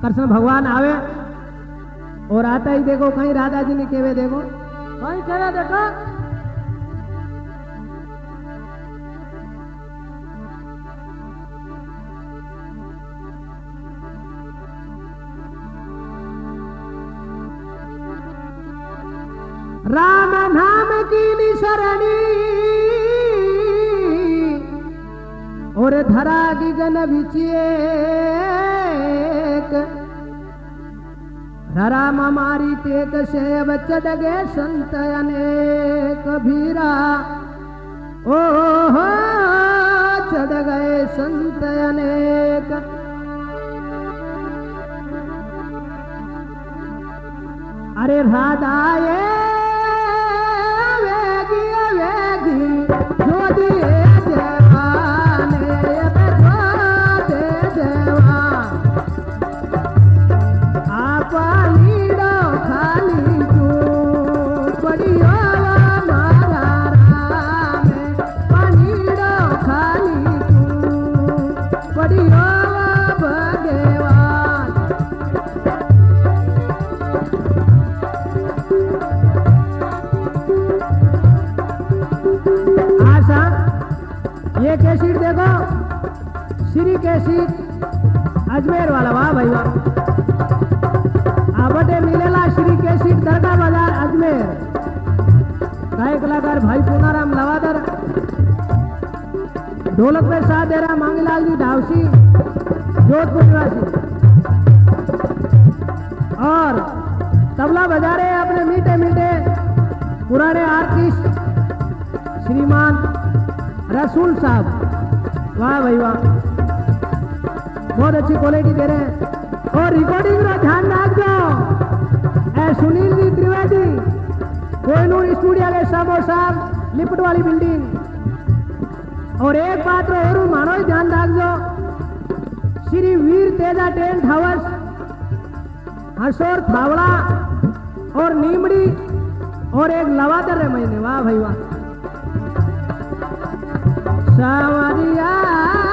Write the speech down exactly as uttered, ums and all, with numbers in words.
कृष्ण भगवान आवे और आता ही देखो कहीं राधा जी ने केवे देखो कहीं केवे देखो राम नाम की निशरणी और धरा की जन विचेक राम हमारी टेक सेव चढ़ गए संत अनेक भीरा ओ हो चढ़ गए संत अनेक। अरे राधा ये ये कैसेट देखो श्री कैसेट अजमेर वाला वाह भाई वाह आवटे मिलेला श्री कैसेट दरगाह बाजार अजमेर गायक कलाकार भाई पूनाराम लवादर ढोलक में साथ दे रहा मांगीलाल जी ढावसी जोधपुर निवासी और तबला बजा रहे अपने मीठे मीठे पुराने आर्टिस्ट श्रीमान रसूल साहब वाह भाई वाह बहुत अच्छी क्वालिटी दे रहे हैं और रिकॉर्डिंग का ध्यान रखो ए सुनील जी त्रिवेदी कोहिनूर स्टूडियो के सामो साहब लिपट वाली बिल्डिंग और एक बात और मानो ध्यान रखो श्री वीर तेजा टेंट हाउस हसोर थावड़ा और नीमड़ी और एक लवादर है महीने वाह भाई वाह सावरिया